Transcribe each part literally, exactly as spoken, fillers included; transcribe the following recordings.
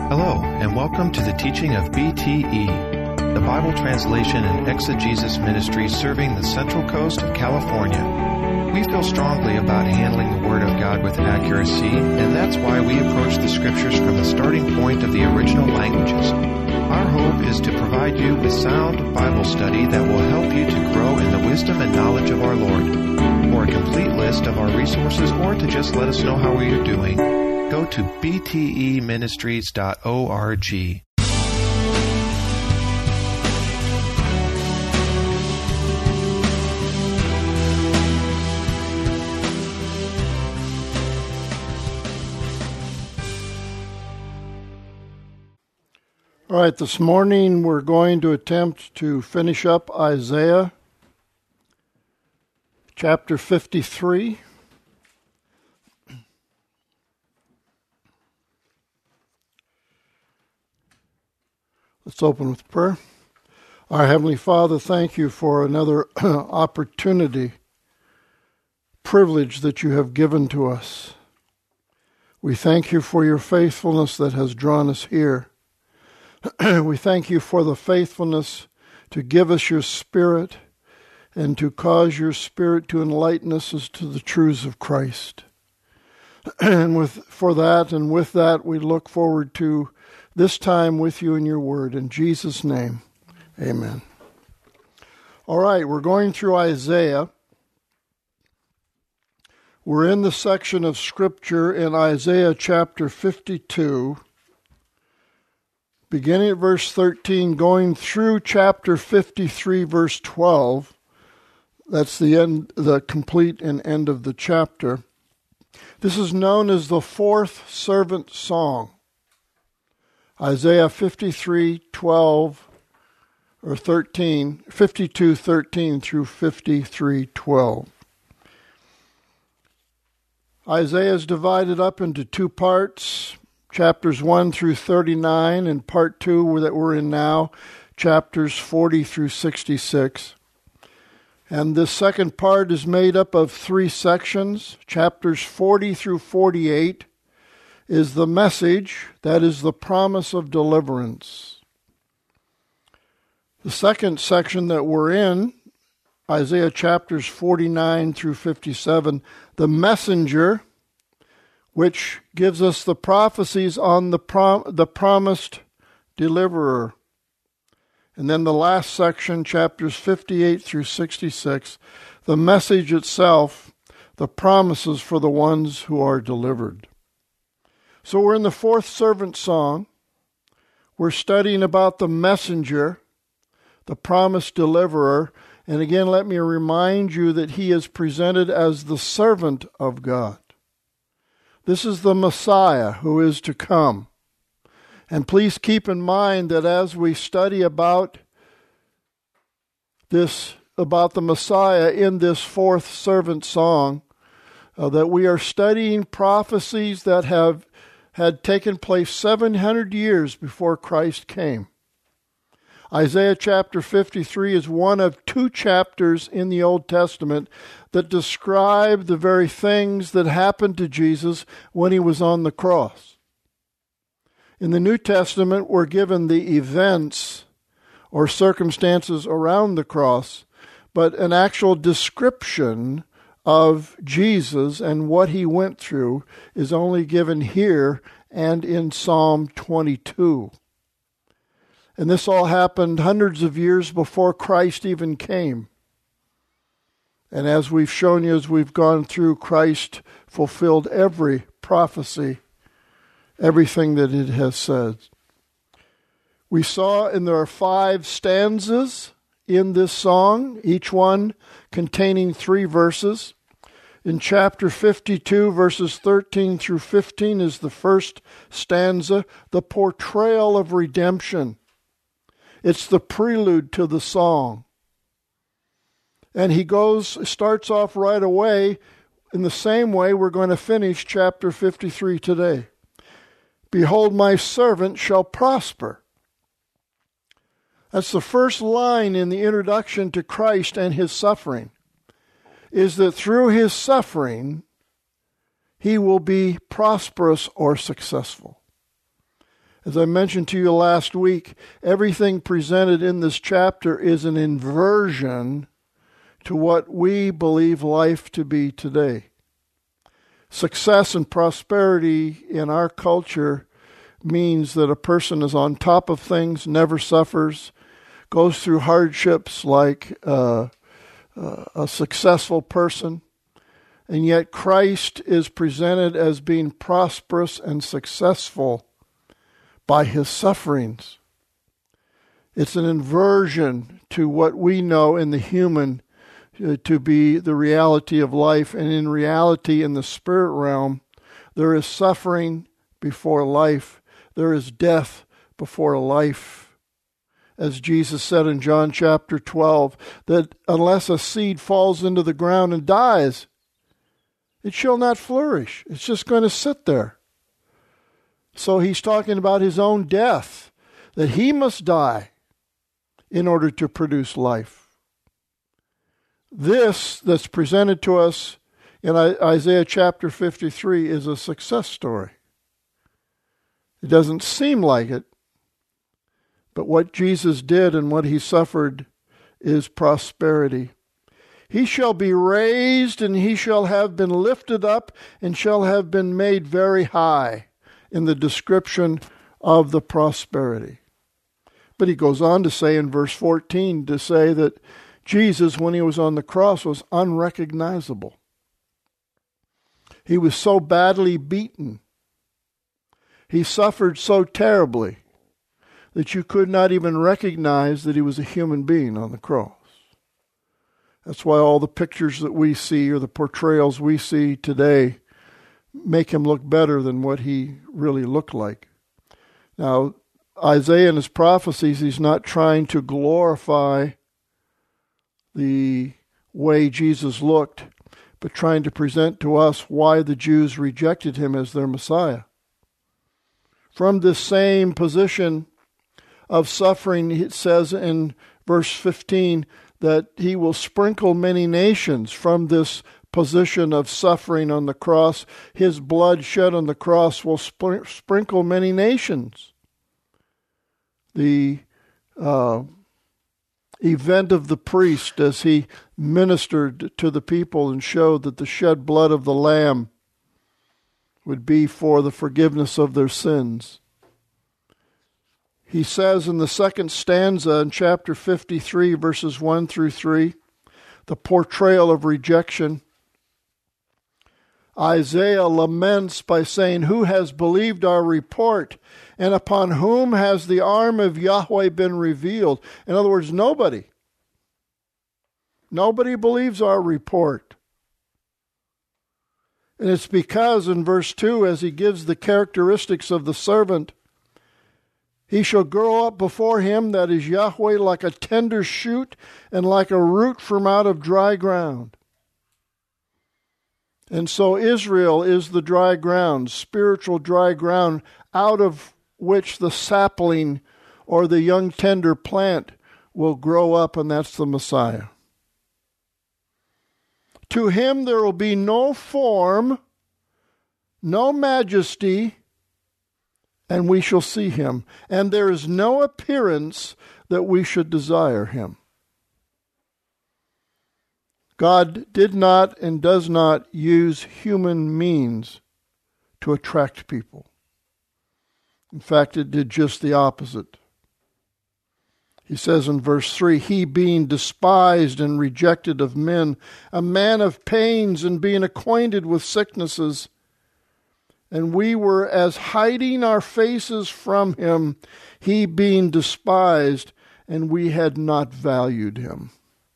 Hello, and welcome to the teaching of B T E, the Bible Translation and Exegesis Ministry serving the Central Coast of California. We feel strongly about handling the Word of God with accuracy, and that's why we approach the Scriptures from the starting point of the original languages. Our hope is to provide you with sound Bible study that will help you to grow in the wisdom and knowledge of our Lord. For a complete list of our resources or to just let us know how we are doing, go to b t e ministries dot org. All right, this morning we're going to attempt to finish up Isaiah chapter fifty-three. Let's open with prayer. Our Heavenly Father, thank you for another opportunity, privilege that you have given to us. We thank you for your faithfulness that has drawn us here. We thank you for the faithfulness to give us your Spirit and to cause your Spirit to enlighten us as to the truths of Christ. And with for that and with that, we look forward to this time with you in your word. In Jesus' name, amen. All right, we're going through Isaiah. We're in the section of Scripture in Isaiah chapter fifty-two, beginning at verse thirteen, going through chapter fifty-three, verse twelve. That's the end, the complete and end of the chapter. This is known as the fourth servant song. Isaiah fifty-three, twelve, or thirteen, fifty-two, thirteen through fifty-three, twelve. Isaiah is divided up into two parts, chapters one through thirty-nine, and part two that we're in now, chapters forty through sixty-six. And this second part is made up of three sections. Chapters forty through forty-eight is the message, that is the promise of deliverance. The second section that we're in, Isaiah chapters forty-nine through fifty-seven, the messenger, which gives us the prophecies on the prom- the promised deliverer. And then the last section, chapters fifty-eight through sixty-six, the message itself, the promises for the ones who are delivered. So we're in the fourth servant song. We're studying about the messenger, the promised deliverer. And again, let me remind you that he is presented as the servant of God. This is the Messiah who is to come. And please keep in mind that as we study about this, about the Messiah in this fourth servant song, uh, that we are studying prophecies that have had taken place seven hundred years before Christ came. Isaiah chapter fifty-three is one of two chapters in the Old Testament that describe the very things that happened to Jesus when he was on the cross. In the New Testament, we're given the events or circumstances around the cross, but an actual description of Jesus and what he went through is only given here and in Psalm twenty-two. And this all happened hundreds of years before Christ even came. And as we've shown you, as we've gone through, Christ fulfilled every prophecy, everything that it has said. We saw, and there are five stanzas in this song, each one containing three verses. In chapter fifty-two, verses thirteen through fifteen is the first stanza, the portrayal of redemption. It's the prelude to the song. And he goes, starts off right away in the same way we're going to finish chapter fifty-three today. Behold, my servant shall prosper. That's the first line in the introduction to Christ and his suffering, is that through his suffering, he will be prosperous or successful. As I mentioned to you last week, everything presented in this chapter is an inversion to what we believe life to be today. Success and prosperity in our culture means that a person is on top of things, never suffers, goes through hardships like uh, uh, a successful person, and yet Christ is presented as being prosperous and successful by his sufferings. It's an inversion to what we know in the human uh, to be the reality of life, and in reality in the spirit realm, there is suffering before life. There is death before life. As Jesus said in John chapter twelve, that unless a seed falls into the ground and dies, it shall not flourish. It's just going to sit there. So he's talking about his own death, that he must die in order to produce life. This that's presented to us in Isaiah chapter fifty-three is a success story. It doesn't seem like it, but what Jesus did and what he suffered is prosperity. He shall be raised, and he shall have been lifted up, and shall have been made very high, in the description of the prosperity. But he goes on to say in verse fourteen, to say that Jesus, when he was on the cross, was unrecognizable. He was so badly beaten. He suffered so terribly that you could not even recognize that he was a human being on the cross. That's why all the pictures that we see, or the portrayals we see today, make him look better than what he really looked like. Now, Isaiah in his prophecies, he's not trying to glorify the way Jesus looked, but trying to present to us why the Jews rejected him as their Messiah. From this same position of suffering, it says in verse fifteen that he will sprinkle many nations. From this position of suffering on the cross, his blood shed on the cross will spr- sprinkle many nations. The uh, event of the priest as he ministered to the people and showed that the shed blood of the Lamb would be for the forgiveness of their sins. He says in the second stanza in chapter fifty-three, verses one through three, the portrayal of rejection. Isaiah laments by saying, "Who has believed our report? And upon whom has the arm of Yahweh been revealed?" In other words, nobody. Nobody believes our report. And it's because in verse two, as he gives the characteristics of the servant, he shall grow up before him, that is Yahweh, like a tender shoot and like a root from out of dry ground. And so Israel is the dry ground, spiritual dry ground, out of which the sapling or the young tender plant will grow up, and that's the Messiah. To him there will be no form, no majesty, and we shall see him. And there is no appearance that we should desire him. God did not and does not use human means to attract people. In fact, it did just the opposite. He says in verse three, "He being despised and rejected of men, a man of pains and being acquainted with sicknesses, and we were as hiding our faces from him, he being despised, and we had not valued him."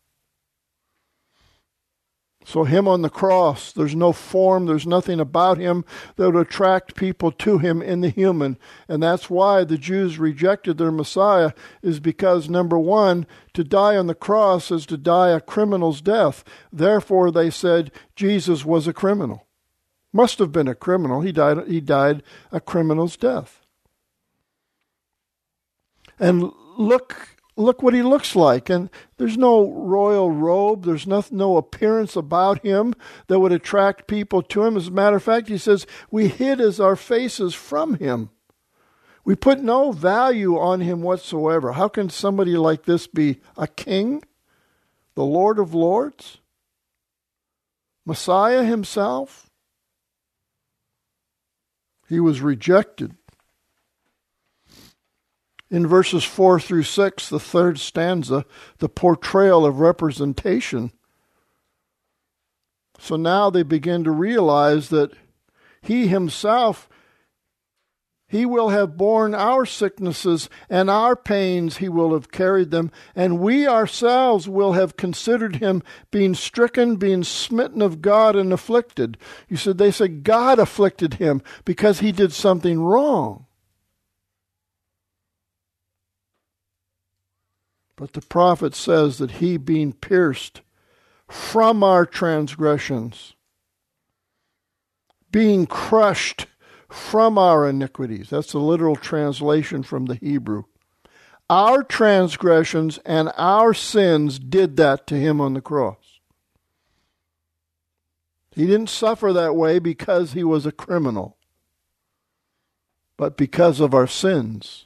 So him on the cross, there's no form, there's nothing about him that would attract people to him in the human. And that's why the Jews rejected their Messiah, is because, number one, to die on the cross is to die a criminal's death. Therefore, they said Jesus was a criminal. Must have been a criminal. He died, he died a criminal's death. And look Look what he looks like. And there's no royal robe. There's no, no appearance about him that would attract people to him. As a matter of fact, he says, we hid as our faces from him. We put no value on him whatsoever. How can somebody like this be a king? The Lord of Lords? Messiah himself? He was rejected. In verses four through six, the third stanza, the portrayal of representation. So now they begin to realize that he himself, he will have borne our sicknesses and our pains, he will have carried them, and we ourselves will have considered him being stricken, being smitten of God and afflicted. You said, they said God afflicted him because he did something wrong. But the prophet says that he being pierced from our transgressions, being crushed from our iniquities. That's the literal translation from the Hebrew. Our transgressions and our sins did that to him on the cross. He didn't suffer that way because he was a criminal, but because of our sins.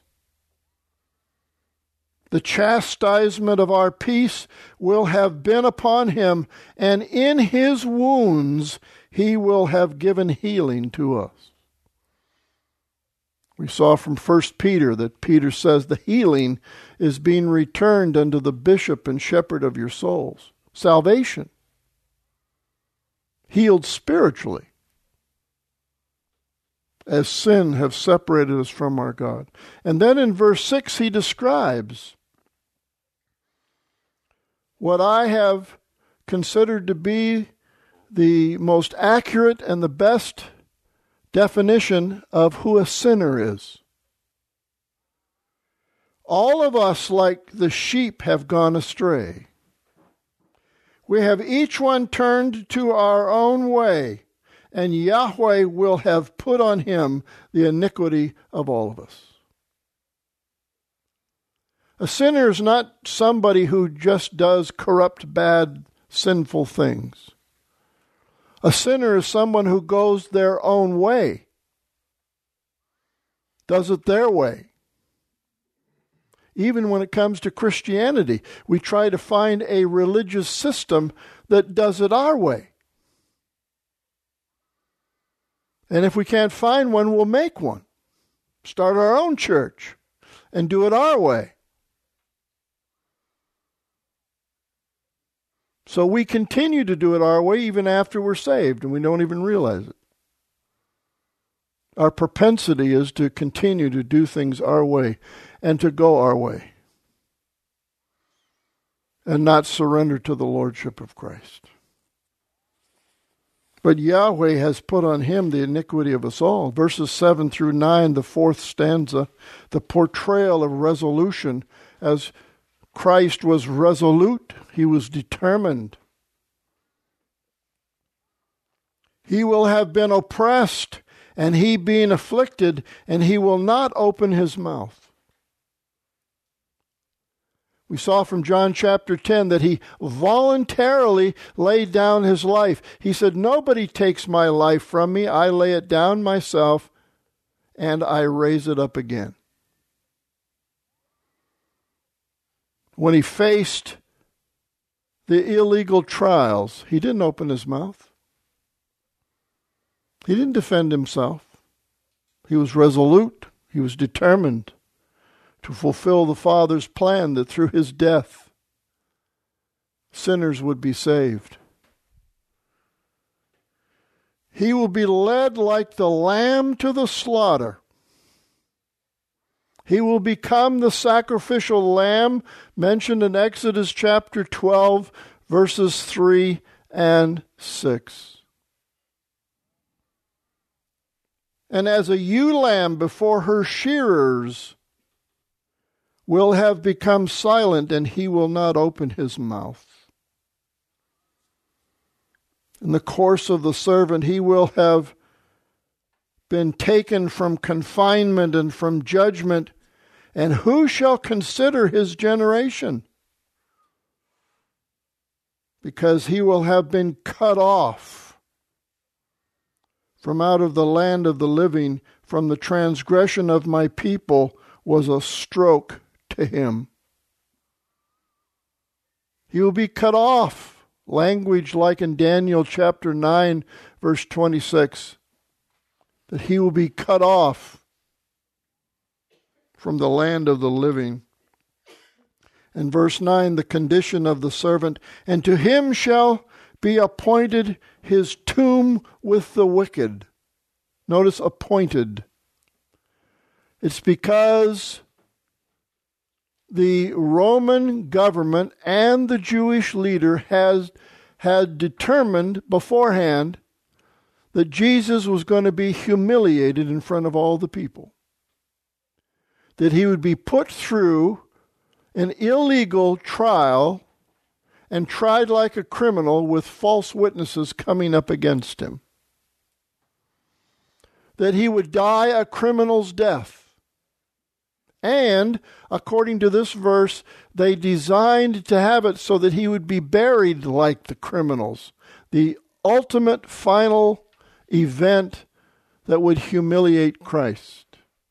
The chastisement of our peace will have been upon him, and in his wounds he will have given healing to us. We saw from First Peter that Peter says the healing is being returned unto the bishop and shepherd of your souls. Salvation. Healed spiritually. As sin have separated us from our God. And then in verse six he describes what I have considered to be the most accurate and the best definition of who a sinner is. All of us, like the sheep, have gone astray. We have each one turned to our own way, and Yahweh will have put on him the iniquity of all of us. A sinner is not somebody who just does corrupt, bad, sinful things. A sinner is someone who goes their own way, does it their way. Even when it comes to Christianity, we try to find a religious system that does it our way. And if we can't find one, we'll make one. Start our own church and do it our way. So we continue to do it our way even after we're saved, and we don't even realize it. Our propensity is to continue to do things our way and to go our way and not surrender to the lordship of Christ. But Yahweh has put on him the iniquity of us all. Verses seven through nine, the fourth stanza, the portrayal of resolution as Christ was resolute. He was determined. He will have been oppressed, and he being afflicted, and he will not open his mouth. We saw from John chapter ten that he voluntarily laid down his life. He said, nobody takes my life from me. I lay it down myself, and I raise it up again. When he faced the illegal trials, he didn't open his mouth. He didn't defend himself. He was resolute. He was determined to fulfill the Father's plan that through his death, sinners would be saved. He will be led like the lamb to the slaughter. He will become the sacrificial lamb mentioned in Exodus chapter twelve, verses three and six. And as a ewe lamb before her shearers will have become silent, and he will not open his mouth. In the course of the servant, he will have been taken from confinement and from judgment, and who shall consider his generation? Because he will have been cut off from out of the land of the living, from the transgression of my people was a stroke to him. He will be cut off. Language like in Daniel chapter nine, verse twenty-six, that he will be cut off from the land of the living. And verse nine, the condition of the servant, and to him shall be appointed his tomb with the wicked. Notice appointed. It's because the Roman government and the Jewish leader has had determined beforehand that Jesus was going to be humiliated in front of all the people. That he would be put through an illegal trial and tried like a criminal with false witnesses coming up against him. That he would die a criminal's death. And, according to this verse, they designed to have it so that he would be buried like the criminals. The ultimate final event that would humiliate Christ.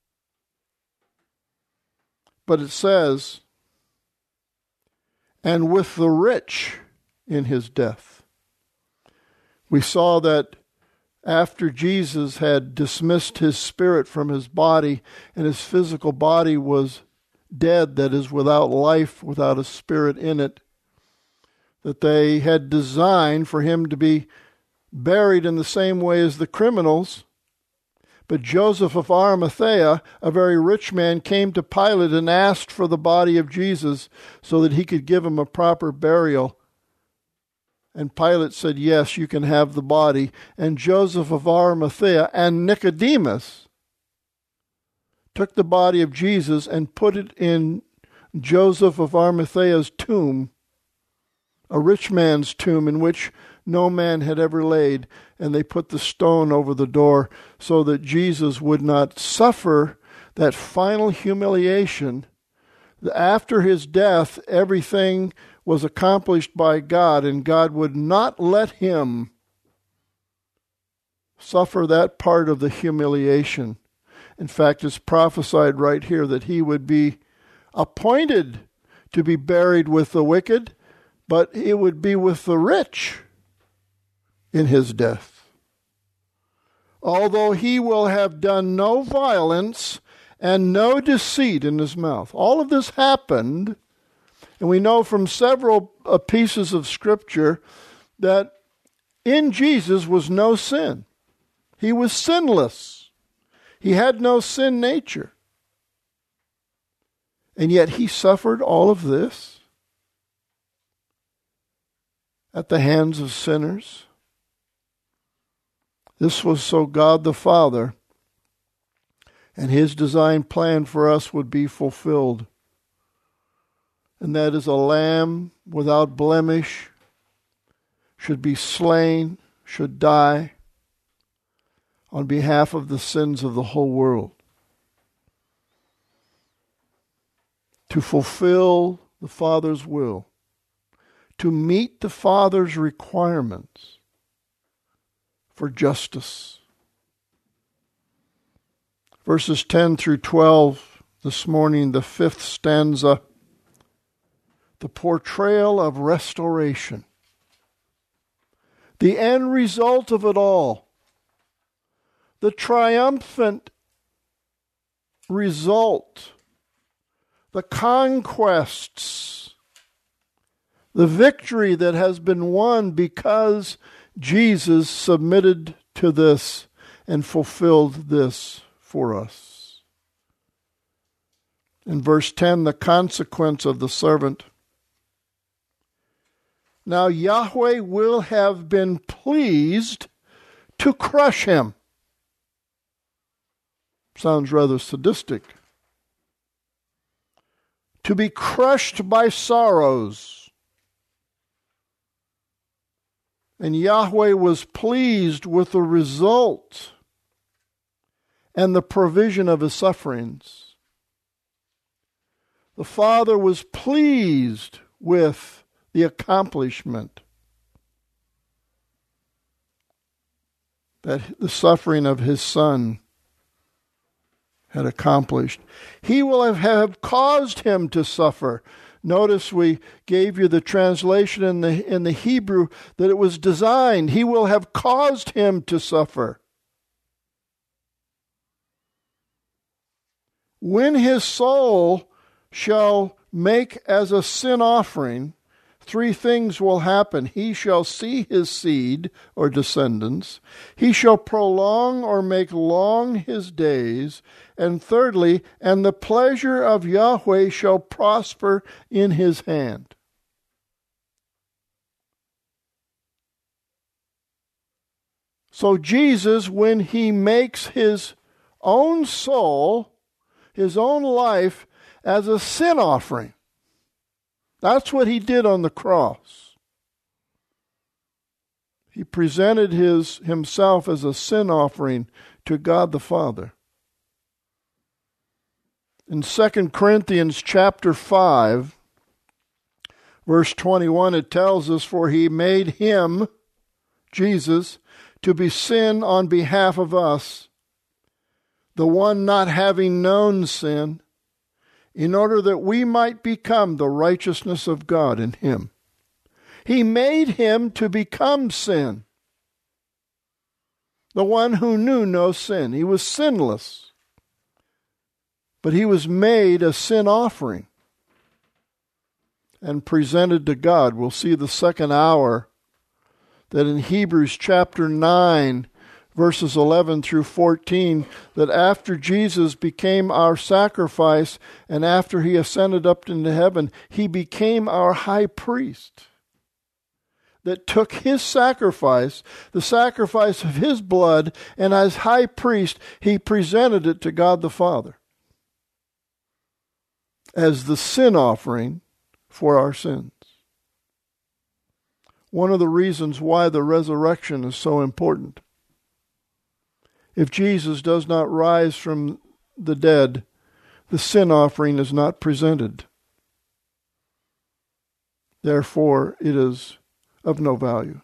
But it says, and with the rich in his death. We saw that after Jesus had dismissed his spirit from his body and his physical body was dead, that is, without life, without a spirit in it, that they had designed for him to be buried in the same way as the criminals. But Joseph of Arimathea, a very rich man, came to Pilate and asked for the body of Jesus so that he could give him a proper burial. And Pilate said, yes, you can have the body. And Joseph of Arimathea and Nicodemus took the body of Jesus and put it in Joseph of Arimathea's tomb, a rich man's tomb in which no man had ever laid, and they put the stone over the door so that Jesus would not suffer that final humiliation. After his death, everything was accomplished by God, and God would not let him suffer that part of the humiliation. In fact, it's prophesied right here that he would be appointed to be buried with the wicked, but it would be with the rich in his death. Although he will have done no violence and no deceit in his mouth. All of this happened, and we know from several uh, pieces of Scripture that in Jesus was no sin. He was sinless. He had no sin nature. And yet he suffered all of this at the hands of sinners. This was so God the Father and his design plan for us would be fulfilled. And that is a lamb without blemish should be slain, should die on behalf of the sins of the whole world. To fulfill the Father's will, to meet the Father's requirements for justice. Verses ten through twelve this morning, the fifth stanza, the portrayal of restoration. The end result of it all. The triumphant result. The conquests. The victory that has been won because Jesus submitted to this and fulfilled this for us. In verse ten, the consequence of the servant. Now Yahweh will have been pleased to crush him. Sounds rather sadistic. To be crushed by sorrows. And Yahweh was pleased with the result and the provision of his sufferings. The Father was pleased with the accomplishment, that the suffering of his Son had accomplished. He will have, have caused him to suffer. Notice we gave you the translation in the in the Hebrew that it was designed. He will have caused him to suffer. When his soul shall make as a sin offering, three things will happen. He shall see his seed or descendants. He shall prolong or make long his days. And thirdly, and the pleasure of Yahweh shall prosper in his hand. So Jesus, when he makes his own soul, his own life, as a sin offering, that's what he did on the cross. He presented his himself as a sin offering to God the Father. In Second Corinthians chapter five, verse twenty-one, it tells us, for he made him, Jesus, to be sin on behalf of us, the one not having known sin, in order that we might become the righteousness of God in him. He made him to become sin, the one who knew no sin. He was sinless, but he was made a sin offering and presented to God. We'll see the second hour that in Hebrews chapter nine, verses eleven through fourteen, that after Jesus became our sacrifice and after he ascended up into heaven, he became our high priest that took his sacrifice, the sacrifice of his blood, and as high priest, he presented it to God the Father as the sin offering for our sins. One of the reasons why the resurrection is so important. If Jesus does not rise from the dead, the sin offering is not presented. Therefore, it is of no value.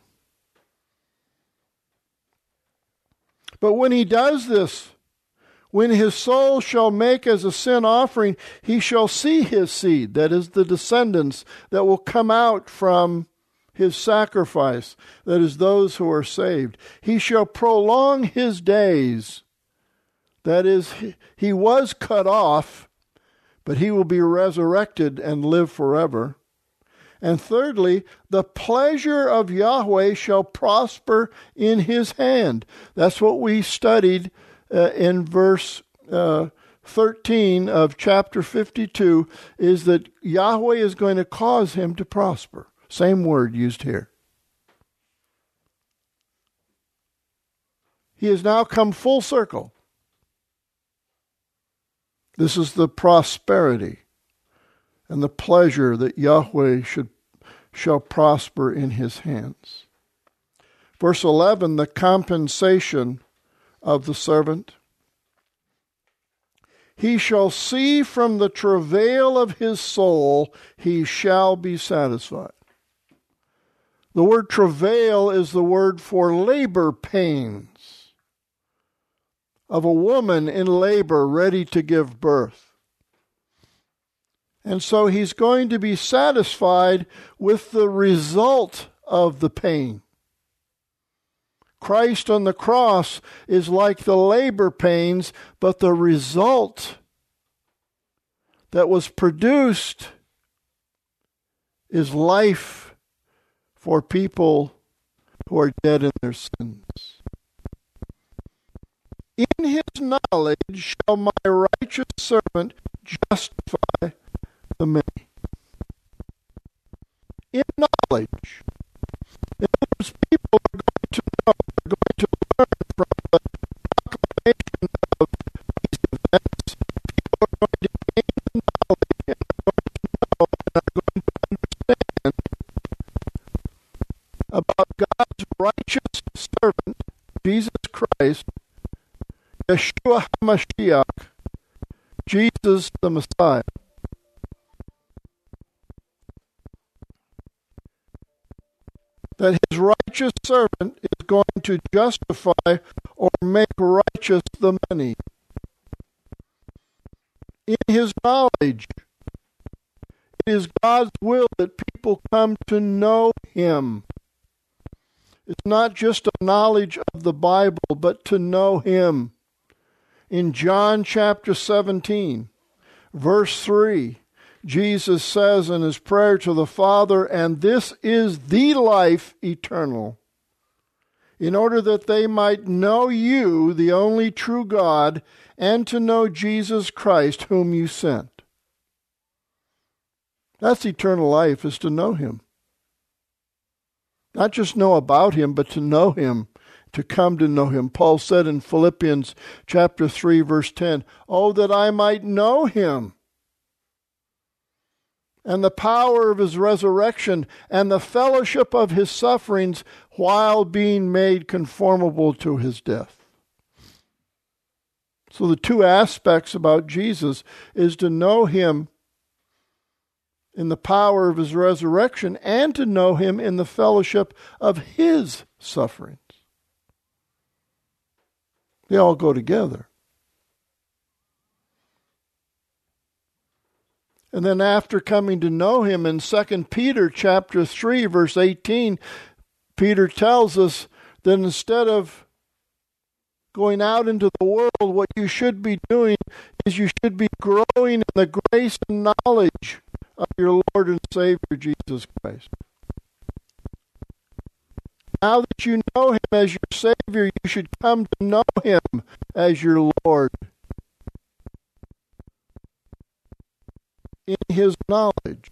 But when he does this, when his soul shall make as a sin offering, he shall see his seed, that is the descendants that will come out from his sacrifice, that is those who are saved. He shall prolong his days, that is, he was cut off, but he will be resurrected and live forever. And thirdly, the pleasure of Yahweh shall prosper in his hand. That's what we studied uh, in verse uh, thirteen of chapter fifty-two, is that Yahweh is going to cause him to prosper. Same word used here. He has now come full circle. This is the prosperity and the pleasure that Yahweh should shall prosper in his hands. Verse eleven, the compensation of the servant. He shall see from the travail of his soul, he shall be satisfied. The word travail is the word for labor pains of a woman in labor ready to give birth. And so he's going to be satisfied with the result of the pain. Christ on the cross is like the labor pains, but the result that was produced is life for people who are dead in their sins. In his knowledge shall my righteous servant justify the many. In knowledge. In other words, people are going to know, are going to learn from the proclamation of these events. People are going to gain the knowledge and are going to know and are going to understand about God's righteous servant, Jesus Christ, Yeshua HaMashiach, Jesus the Messiah. That his righteous servant is going to justify or make righteous the many. in his knowledge. It is God's will that people come to know him. It's not just a knowledge of the Bible, but to know him. In John chapter seventeen, verse three, Jesus says in his prayer to the Father, "And this is the life eternal, in order that they might know you, the only true God, and to know Jesus Christ, whom you sent." That's eternal life, is to know him. Not just know about him, but to know him, to come to know him. Paul said in Philippians chapter three, verse ten, "Oh, that I might know him, and the power of his resurrection, and the fellowship of his sufferings, while being made conformable to his death." So the two aspects about Jesus is to know him in the power of his resurrection, and to know him in the fellowship of his sufferings. They all go together. And then after coming to know him in Second Peter chapter three, verse eighteen, Peter tells us that instead of going out into the world, what you should be doing is you should be growing in the grace and knowledge of your Lord and Savior Jesus Christ. Now that you know him as your Savior, you should come to know him as your Lord in his knowledge.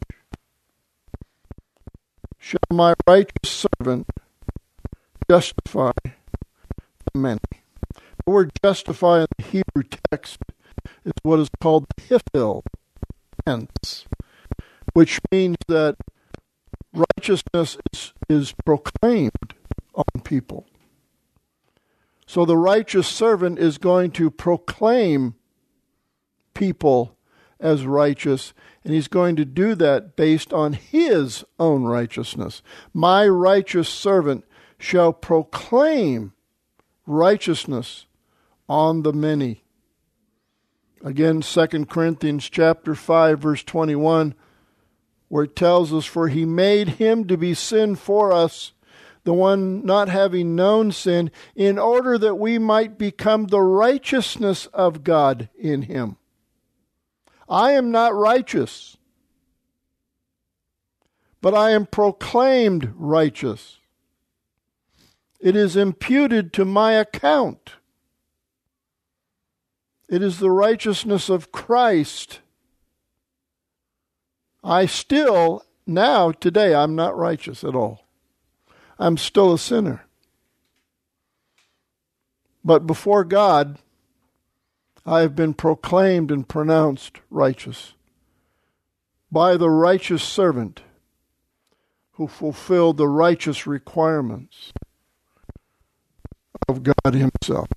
Shall my righteous servant justify the many? The word justify in the Hebrew text is what is called the hifil tense, which means that righteousness is, is proclaimed on people. So the righteous servant is going to proclaim people as righteous, and he's going to do that based on his own righteousness. My righteous servant shall proclaim righteousness on the many. Again, Second Corinthians chapter five, verse twenty-one, where it tells us, "For he made him to be sin for us, the one not having known sin, in order that we might become the righteousness of God in him." I am not righteous, but I am proclaimed righteous. It is imputed to my account. It is the righteousness of Christ. I still, now, today, I'm not righteous at all. I'm still a sinner. But before God, I have been proclaimed and pronounced righteous by the righteous servant who fulfilled the righteous requirements of God himself.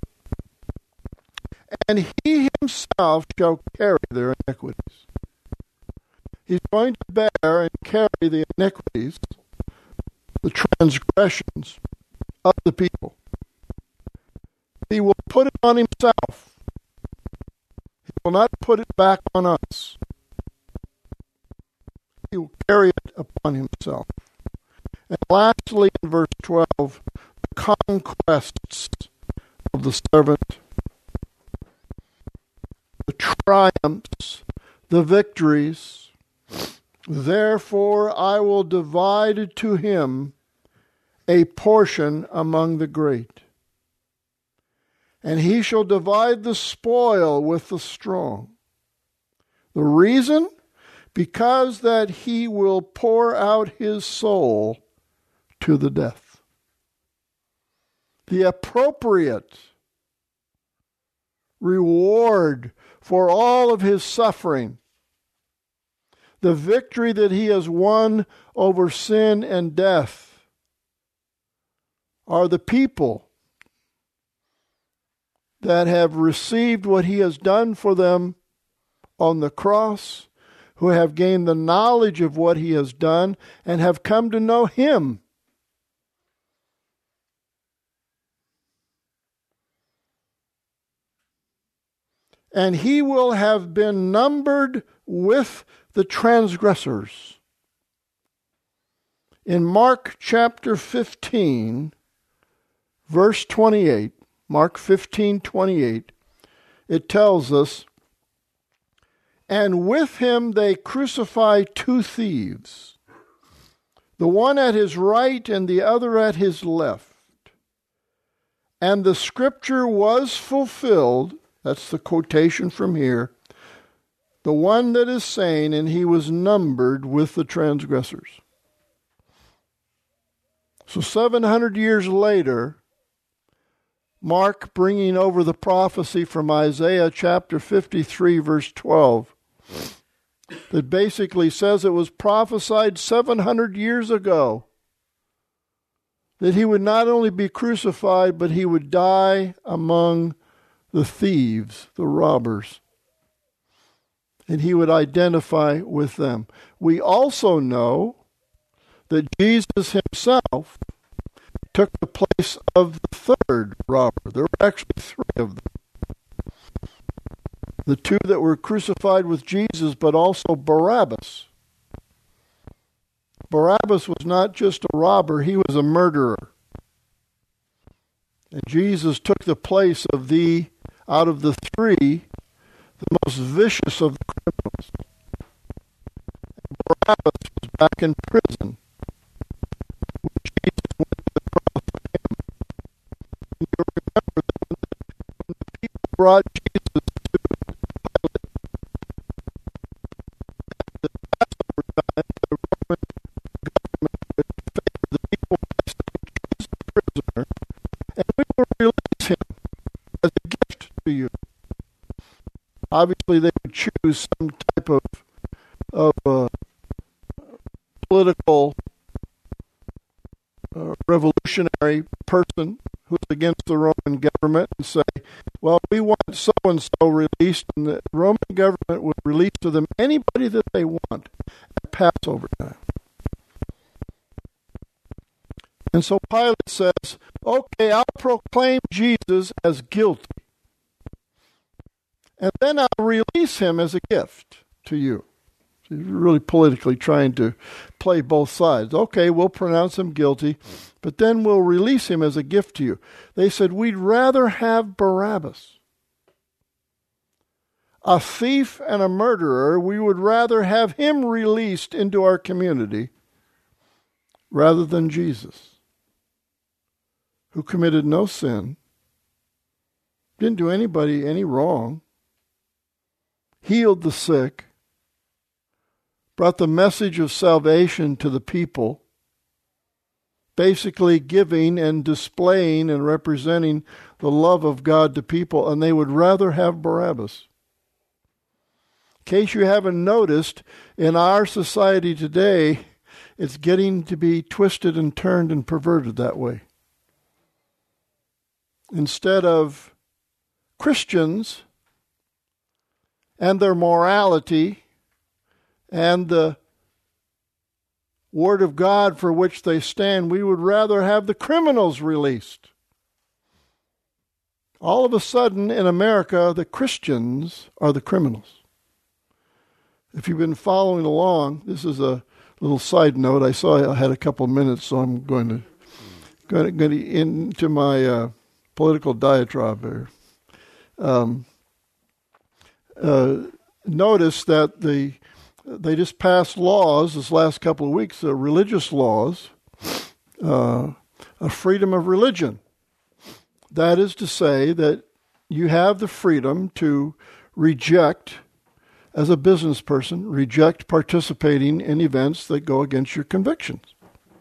And he himself shall carry their iniquities. He's going to bear and carry the iniquities, the transgressions of the people. He will put it on himself. He will not put it back on us. He will carry it upon himself. And lastly, in verse twelve, the conquests of the servant, the triumphs, the victories. Therefore I will divide to him a portion among the great, and he shall divide the spoil with the strong. The reason? Because that he will pour out his soul to the death. The appropriate reward for all of his suffering, the victory that he has won over sin and death, are the people that have received what he has done for them on the cross, who have gained the knowledge of what he has done and have come to know him. and he will have been numbered with the transgressors. In Mark chapter fifteen, verse twenty-eight, Mark fifteen, twenty-eight, it tells us, and with him they crucify two thieves, the one at his right and the other at his left. And the scripture was fulfilled, that's the quotation from here, the one that is saying, and he was numbered with the transgressors. So seven hundred years later, Mark bringing over the prophecy from Isaiah chapter fifty-three, verse twelve, that basically says it was prophesied seven hundred years ago that he would not only be crucified, but he would die among the thieves, the robbers, and he would identify with them. We also know that Jesus himself took the place of the third robber. There were actually three of them. The two that were crucified with Jesus, but also Barabbas. Barabbas was not just a robber, he was a murderer. And Jesus took the place of the, out of the three, the most vicious of the criminals. And Barabbas was back in prison when Jesus went to the cross for him. And you remember that when the, when the people brought Jesus to Pilate at the Passover time, the Roman government would favor the people by saying, choose the prisoner, and we will release him as a gift to you. Obviously, they would choose some type of of uh, political uh, revolutionary person who's against the Roman government and say, well, we want so-and-so released, and the Roman government would release to them anybody that they want at Passover time. And so Pilate says, okay, I'll proclaim Jesus as guilty. And then I'll release him as a gift to you. So he's really politically trying to play both sides. Okay, we'll pronounce him guilty, but then we'll release him as a gift to you. They said, we'd rather have Barabbas. A thief and a murderer, we would rather have him released into our community rather than Jesus, who committed no sin, didn't do anybody any wrong, healed the sick, brought the message of salvation to the people, basically giving and displaying and representing the love of God to people, and they would rather have Barabbas. In case you haven't noticed, in our society today, it's getting to be twisted and turned and perverted that way. Instead of Christians and their morality and the Word of God for which they stand, we would rather have the criminals released. All of a sudden, in America, the Christians are the criminals. If you've been following along, this is a little side note. I saw I had a couple of minutes, so I'm going to going to, going to into my uh, political diatribe here. Um, uh, notice that the they just passed laws this last couple of weeks, uh, religious laws, uh, a freedom of religion. That is to say that you have the freedom to reject, as a business person, reject participating in events that go against your convictions.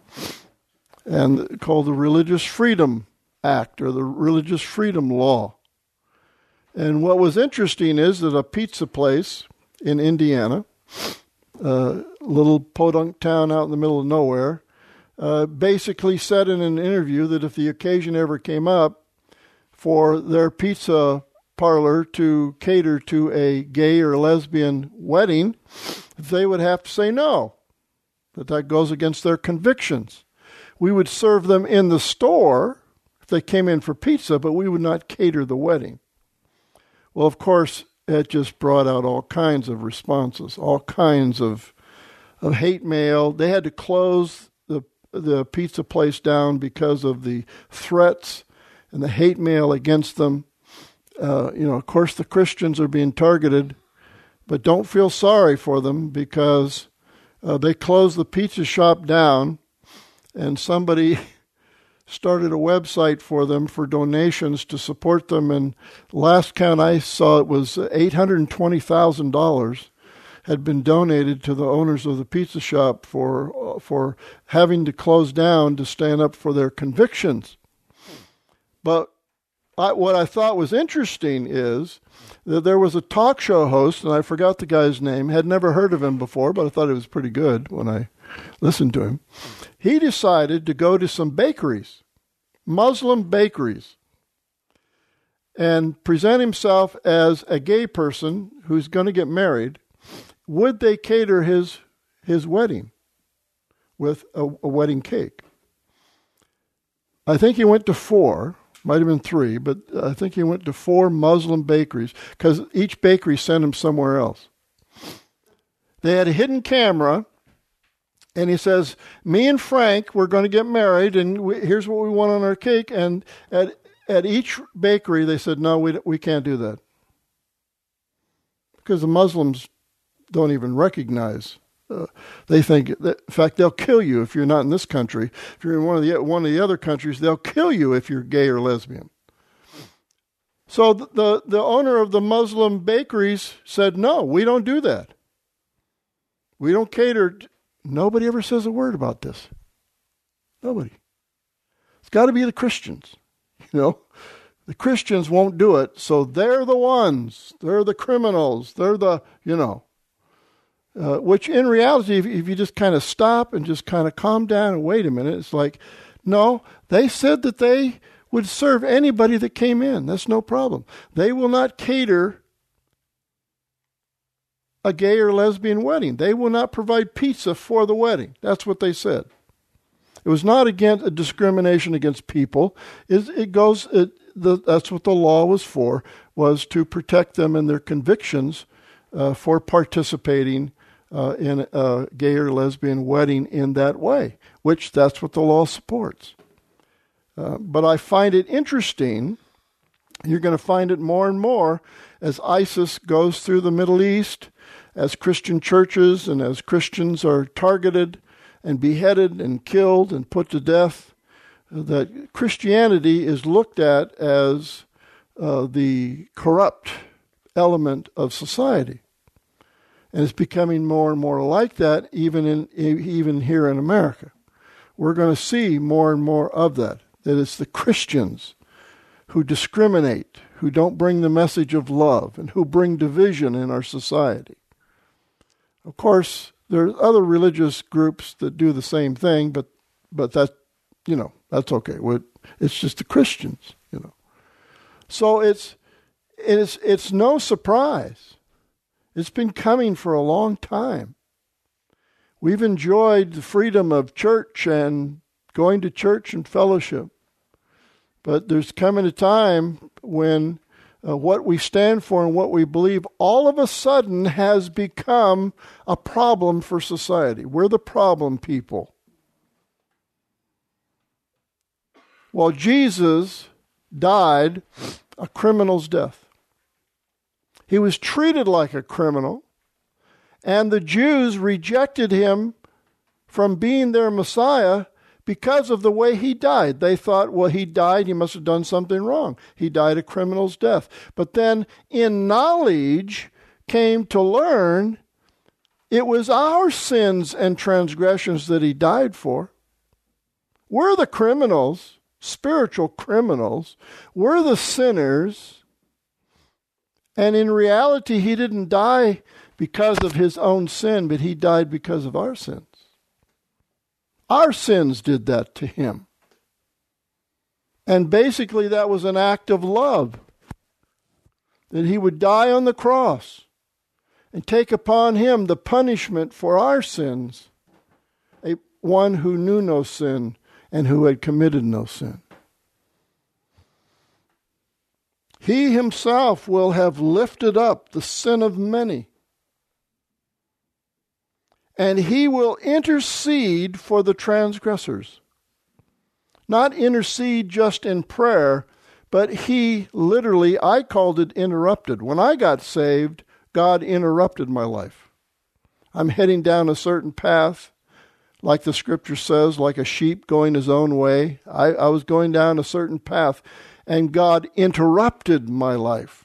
And called the Religious Freedom Act or the Religious Freedom Law. And what was interesting is that a pizza place in Indiana, a little podunk town out in the middle of nowhere, uh, basically said in an interview that if the occasion ever came up for their pizza parlor to cater to a gay or lesbian wedding, they would have to say no, that that goes against their convictions. We would serve them in the store if they came in for pizza, but we would not cater the wedding. Well, of course, it just brought out all kinds of responses, all kinds of of hate mail. They had to close the the pizza place down because of the threats and the hate mail against them. Uh, you know, of course, the Christians are being targeted, but don't feel sorry for them because uh, they closed the pizza shop down, and somebody started a website for them for donations to support them. And last count I saw, it was eight hundred twenty thousand dollars had been donated to the owners of the pizza shop for for having to close down to stand up for their convictions. But I, what I thought was interesting is that there was a talk show host, and I forgot the guy's name, had never heard of him before, but I thought it was pretty good when I listened to him. He decided to go to some bakeries, Muslim bakeries, and present himself as a gay person who's going to get married. Would they cater his his wedding with a, a wedding cake? I think he went to four. Might have been three, but I think he went to four Muslim bakeries because each bakery sent him somewhere else. They had a hidden camera, and he says, me and Frank, we're going to get married, and we, here's what we want on our cake. And at at each bakery, they said, no, we, we can't do that. Because the Muslims don't even recognize. Uh, they think, that, in fact, they'll kill you if you're not in this country. If you're in one of the one of the other countries, they'll kill you if you're gay or lesbian. So the, the, the owner of the Muslim bakeries said, no, we don't do that. We don't cater. To, nobody ever says a word about this. Nobody. It's got to be the Christians. You know, the Christians won't do it, so they're the ones. They're the criminals. They're the, you know. Uh, which in reality, if, if you just kind of stop and just kind of calm down and wait a minute, it's like, no, they said that they would serve anybody that came in. That's no problem. They will not cater a gay or lesbian wedding. They will not provide pizza for the wedding. That's what they said. It was not against a discrimination against people. It, it goes. It, the, that's what the law was for, was to protect them in their convictions uh, for participating Uh, in a gay or lesbian wedding in that way, which that's what the law supports. Uh, but I find it interesting. You're going to find it more and more as ISIS goes through the Middle East, as Christian churches and as Christians are targeted and beheaded and killed and put to death, that Christianity is looked at as uh, the corrupt element of society. And it's becoming more and more like that, even in even here in America. We're going to see more and more of that. That it's the Christians who discriminate, who don't bring the message of love, and who bring division in our society. Of course, there are other religious groups that do the same thing, but but that, you know, that's okay. It's just the Christians, you know. So it's it's it's no surprise. It's been coming for a long time. We've enjoyed the freedom of church and going to church and fellowship. But there's coming a time when uh, what we stand for and what we believe all of a sudden has become a problem for society. We're the problem people. Well, Jesus died a criminal's death. He was treated like a criminal, and the Jews rejected him from being their Messiah because of the way he died. They thought, well, he died, he must have done something wrong. He died a criminal's death. But then in knowledge came to learn it was our sins and transgressions that he died for. We're the criminals, spiritual criminals. We're the sinners. And in reality, he didn't die because of his own sin, but he died because of our sins. Our sins did that to him. And basically, that was an act of love, that he would die on the cross and take upon him the punishment for our sins, a one who knew no sin and who had committed no sin. He himself will have lifted up the sin of many. And he will intercede for the transgressors. Not intercede just in prayer, but he literally, I called it interrupted. When I got saved, God interrupted my life. I'm heading down a certain path, like the scripture says, like a sheep going his own way. I, I was going down a certain path, and God interrupted my life.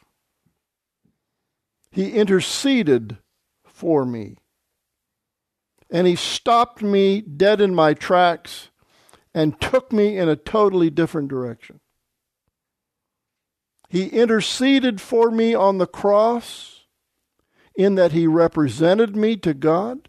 He interceded for me. And he stopped me dead in my tracks and took me in a totally different direction. He interceded for me on the cross in that he represented me to God.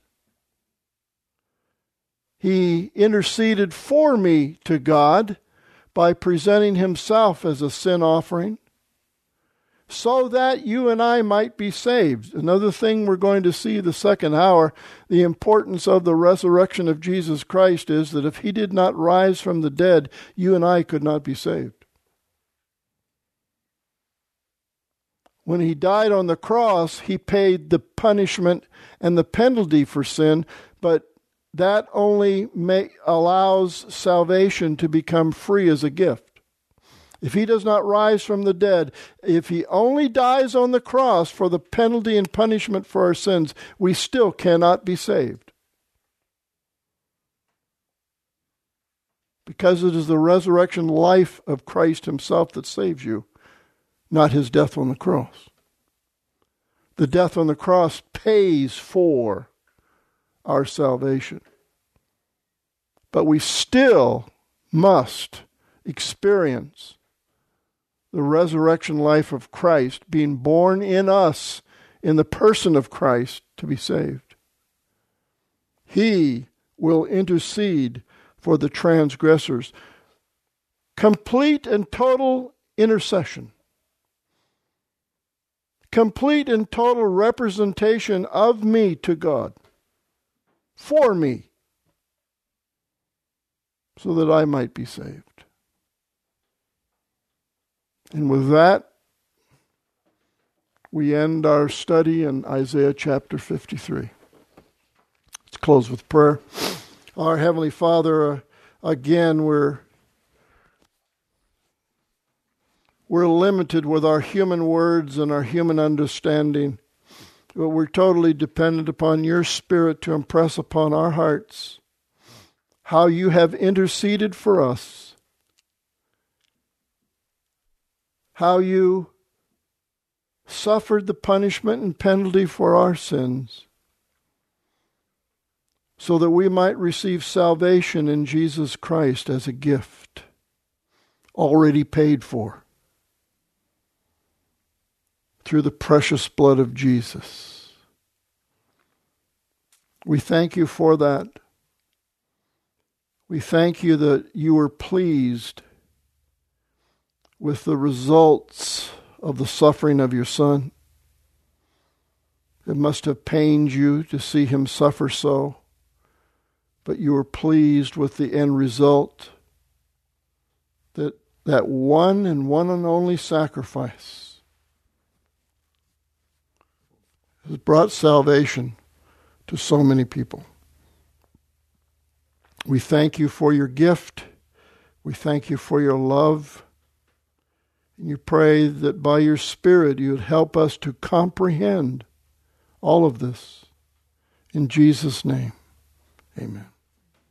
He interceded for me to God by presenting himself as a sin offering so that you and I might be saved. Another thing we're going to see the second hour, the importance of the resurrection of Jesus Christ is that if he did not rise from the dead, you and I could not be saved. When he died on the cross, he paid the punishment and the penalty for sin, but that only may, allows salvation to become free as a gift. If he does not rise from the dead, if he only dies on the cross for the penalty and punishment for our sins, we still cannot be saved. Because it is the resurrection life of Christ himself that saves you, not his death on the cross. The death on the cross pays for our salvation. But we still must experience the resurrection life of Christ being born in us in the person of Christ to be saved. He will intercede for the transgressors. Complete and total intercession. Complete and total representation of me to God. For me. So that I might be saved. And with that, we end our study in Isaiah chapter fifty-three. Let's close with prayer. Our Heavenly Father, uh, again, we're we're limited with our human words and our human understanding, but we're totally dependent upon your Spirit to impress upon our hearts how you have interceded for us. How you suffered the punishment and penalty for our sins so that we might receive salvation in Jesus Christ as a gift, already paid for through the precious blood of Jesus. We thank you for that. We thank you that you were pleased with the results of the suffering of your Son. It must have pained you to see him suffer so, but you were pleased with the end result, that that one and one and only sacrifice has brought salvation to so many people. We thank you for your gift. We thank you for your love. And you pray that by your Spirit you would help us to comprehend all of this. In Jesus' name, amen.